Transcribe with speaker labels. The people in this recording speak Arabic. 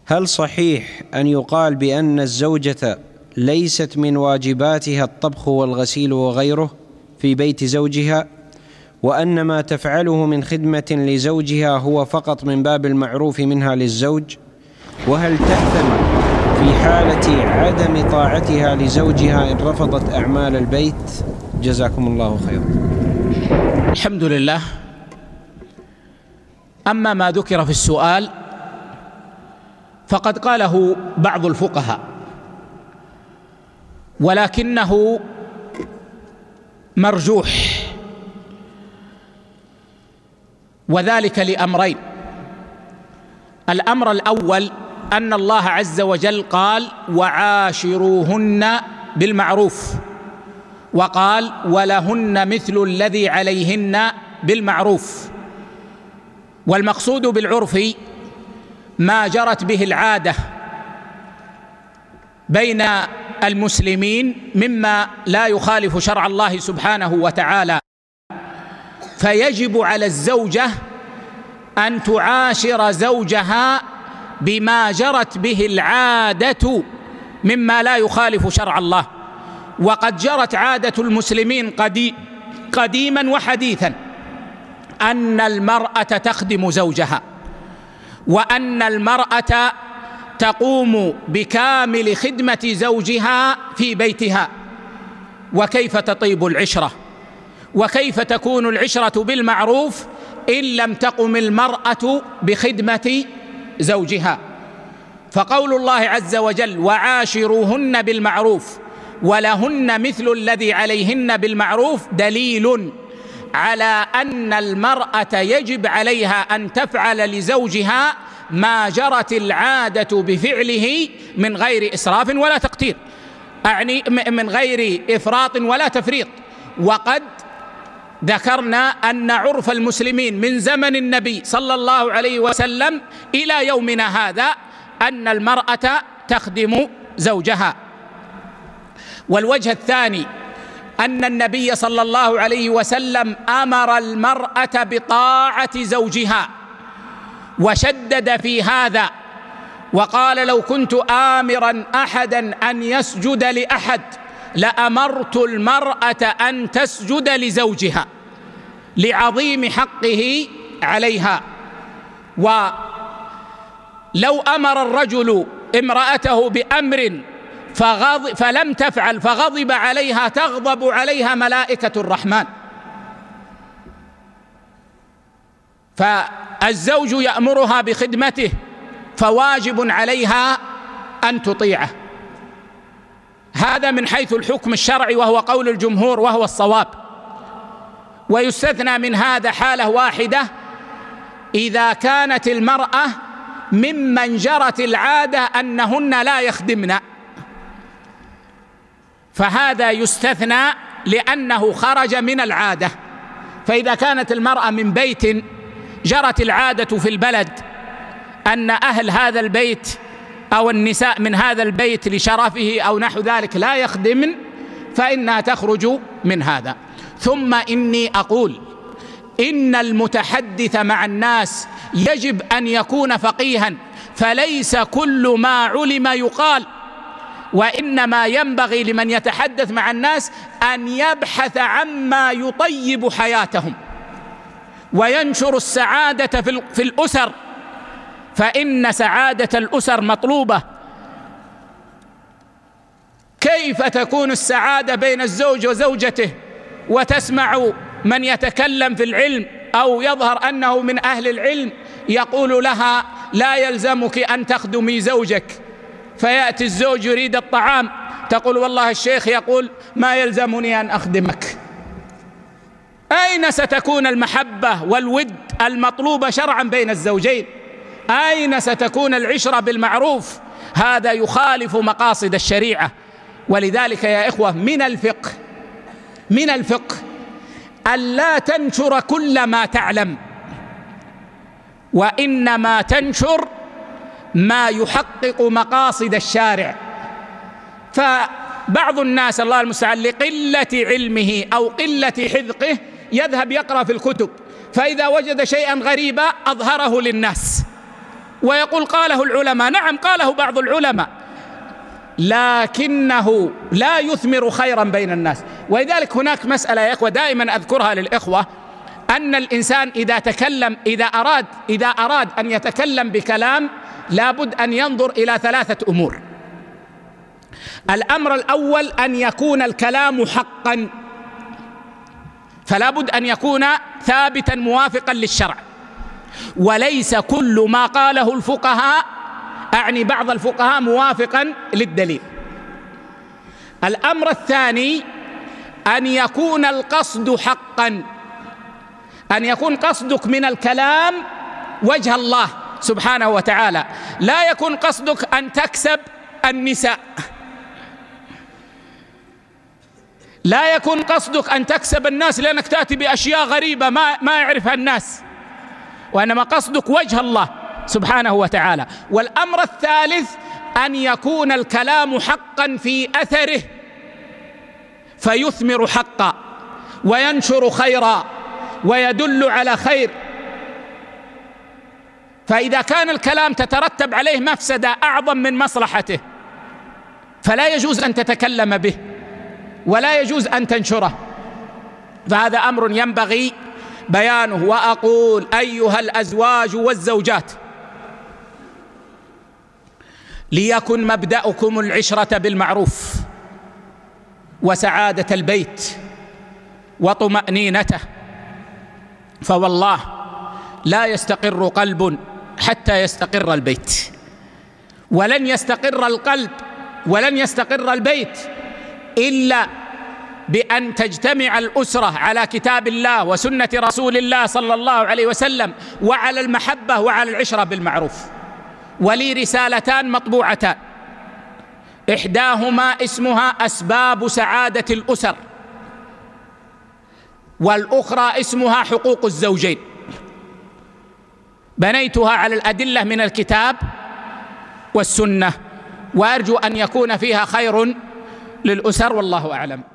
Speaker 1: هل صحيح أن يقال بأن الزوجة ليست من واجباتها الطبخ والغسيل وغيره في بيت زوجها، وأن ما تفعله من خدمة لزوجها هو فقط من باب المعروف منها للزوج؟ وهل تأثم في حالة عدم طاعتها لزوجها إن رفضت أعمال البيت؟ جزاكم الله خيرا.
Speaker 2: الحمد لله. أما ما ذكر في السؤال فقد قاله بعض الفقهاء، ولكنه مرجوح، وذلك لأمرين. الأمر الأول أن الله عز وجل قال: وعاشروهن بالمعروف، وقال: ولهن مثل الذي عليهن بالمعروف. والمقصود بالعرف ما جرت به العادة بين المسلمين مما لا يخالف شرع الله سبحانه وتعالى، فيجب على الزوجة أن تعاشر زوجها بما جرت به العادة مما لا يخالف شرع الله. وقد جرت عادة المسلمين قديما وحديثا أن المرأة تخدم زوجها، وأن المرأة تقوم بكامل خدمة زوجها في بيتها. وكيف تطيب العشرة؟ وكيف تكون العشرة بالمعروف إن لم تقم المرأة بخدمة زوجها؟ فقول الله عز وجل: وعاشروهن بالمعروف ولهن مثل الذي عليهن بالمعروف دليل على أن المرأة يجب عليها أن تفعل لزوجها ما جرت العادة بفعله من غير إسراف ولا تقتير، أعني من غير إفراط ولا تفريط. وقد ذكرنا أن عرف المسلمين من زمن النبي صلى الله عليه وسلم إلى يومنا هذا أن المرأة تخدم زوجها. والوجه الثاني أن النبي صلى الله عليه وسلم أمر المرأة بطاعة زوجها وشدد في هذا، وقال: لو كنت آمرا أحدا أن يسجد لأحد لأمرت المرأة أن تسجد لزوجها لعظيم حقه عليها. ولو أمر الرجل امرأته بأمر فلم تفعل فغضب عليها تغضب عليها ملائكة الرحمن. فالزوج يأمرها بخدمته فواجب عليها أن تطيعه. هذا من حيث الحكم الشرعي، وهو قول الجمهور وهو الصواب. ويستثنى من هذا حالة واحدة: إذا كانت المرأة ممن جرت العادة أنهن لا يخدمن، فهذا يستثنى لأنه خرج من العادة. فإذا كانت المرأة من بيت جرت العادة في البلد أن أهل هذا البيت أو النساء من هذا البيت لشرفه أو نحو ذلك لا يخدمن، فإنها تخرج من هذا. ثم إني أقول إن المتحدث مع الناس يجب أن يكون فقيها، فليس كل ما علم يقال، وإنما ينبغي لمن يتحدث مع الناس أن يبحث عما يطيب حياتهم وينشر السعادة في الأسر، فإن سعادة الأسر مطلوبة. كيف تكون السعادة بين الزوج وزوجته وتسمع من يتكلم في العلم أو يظهر أنه من أهل العلم يقول لها: لا يلزمك أن تخدمي زوجك، فيأتي الزوج يريد الطعام تقول: والله الشيخ يقول ما يلزمني أن أخدمك. أين ستكون المحبة والود المطلوبة شرعا بين الزوجين؟ أين ستكون العشرة بالمعروف؟ هذا يخالف مقاصد الشريعة. ولذلك يا إخوة من الفقه ألا تنشر كل ما تعلم، وإنما تنشر ما يحقق مقاصد الشارع. فبعض الناس الله المستعان لقلة علمه أو قلة حذقه يذهب يقرأ في الكتب، فإذا وجد شيئا غريبا أظهره للناس ويقول قاله العلماء. نعم قاله بعض العلماء، لكنه لا يثمر خيرا بين الناس. ولذلك هناك مسألة يا إخوة دائما أذكرها للإخوة، أن الإنسان إذا أراد أن يتكلم بكلام لابد أن ينظر إلى 3 أمور. الأمر الأول أن يكون الكلام حقا، فلا بد أن يكون ثابتا موافقا للشرع، وليس كل ما قاله الفقهاء، أعني بعض الفقهاء، موافقا للدليل. الأمر الثاني أن يكون القصد حقا، أن يكون قصدك من الكلام وجه الله سبحانه وتعالى، لا يكون قصدك أن تكسب النساء، لا يكون قصدك أن تكسب الناس لأنك تأتي بأشياء غريبة ما يعرفها الناس، وإنما قصدك وجه الله سبحانه وتعالى. والأمر الثالث أن يكون الكلام حقا في أثره، فيثمر حقا وينشر خيرا ويدل على خير. فإذا كان الكلام تترتب عليه مفسدة أعظم من مصلحته فلا يجوز أن تتكلم به ولا يجوز أن تنشره، فهذا أمر ينبغي بيانه. وأقول أيها الأزواج والزوجات، ليكن مبدأكم العشرة بالمعروف وسعادة البيت وطمأنينته، فوالله لا يستقر قلب حتى يستقر البيت، ولن يستقر القلب ولن يستقر البيت إلا بأن تجتمع الأسرة على كتاب الله وسنة رسول الله صلى الله عليه وسلم، وعلى المحبة وعلى العشرة بالمعروف. ولي رسالتان مطبوعتان، إحداهما اسمها أسباب سعادة الأسر، والأخرى اسمها حقوق الزوجين. بنيتها على الأدلة من الكتاب والسنة، وأرجو أن يكون فيها خير للأسر، والله أعلم.